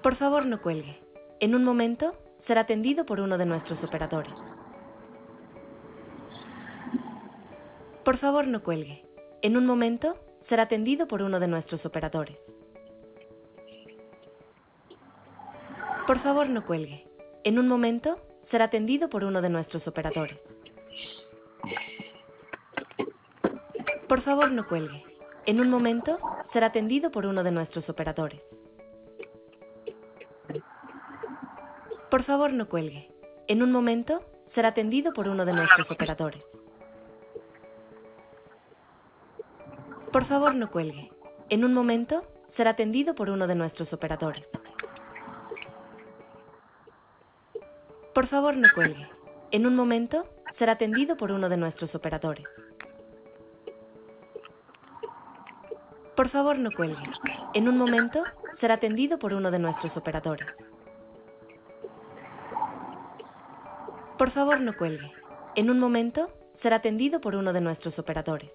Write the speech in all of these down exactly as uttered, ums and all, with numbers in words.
Por favor, no cuelgue. En un momento, será atendido por uno de nuestros operadores. Por favor, no cuelgue. En un momento, será atendido por uno de nuestros operadores. Por favor, no cuelgue. En un momento, será atendido por uno de nuestros operadores. Por favor, no cuelgue. En un momento, será atendido por uno de nuestros operadores. Por favor, no cuelgue. En un momento, será atendido por uno de nuestros operadores. Por favor, no cuelgue. En un momento, será atendido por uno de nuestros operadores. Por favor, no cuelgue. En un momento, será atendido por uno de nuestros operadores. Por favor, no cuelgue. En un momento, será atendido por uno de nuestros operadores. Por favor, no cuelgue. En un momento, será atendido por uno de nuestros operadores.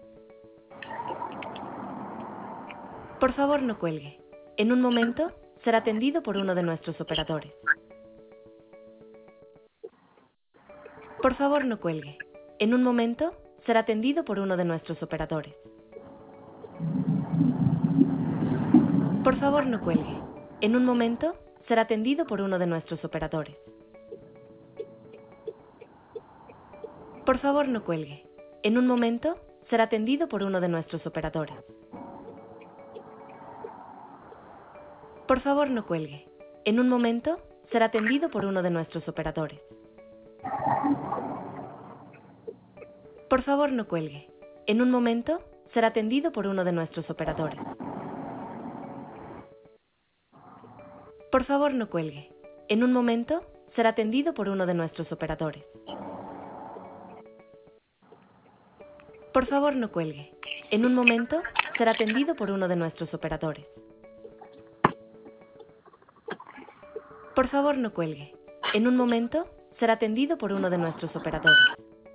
Por favor, no cuelgue. En un momento, será atendido por uno de nuestros operadores. Por favor, no cuelgue. En un momento, será atendido por uno de nuestros operadores. Por favor, no cuelgue. En un momento, será atendido por uno de nuestros operadores. Por favor, no cuelgue. En un momento, será atendido por uno de nuestros operadores. Por favor, no cuelgue. En un momento, será atendido por uno de nuestros operadores. Por favor, no cuelgue. En un momento, será atendido por uno de nuestros operadores. Por favor, no cuelgue. En un momento, será atendido por uno de nuestros operadores. Por favor, no cuelgue. En un momento, será atendido por uno de nuestros operadores. Por favor, no cuelgue. En un momento, será atendido por uno de nuestros operadores.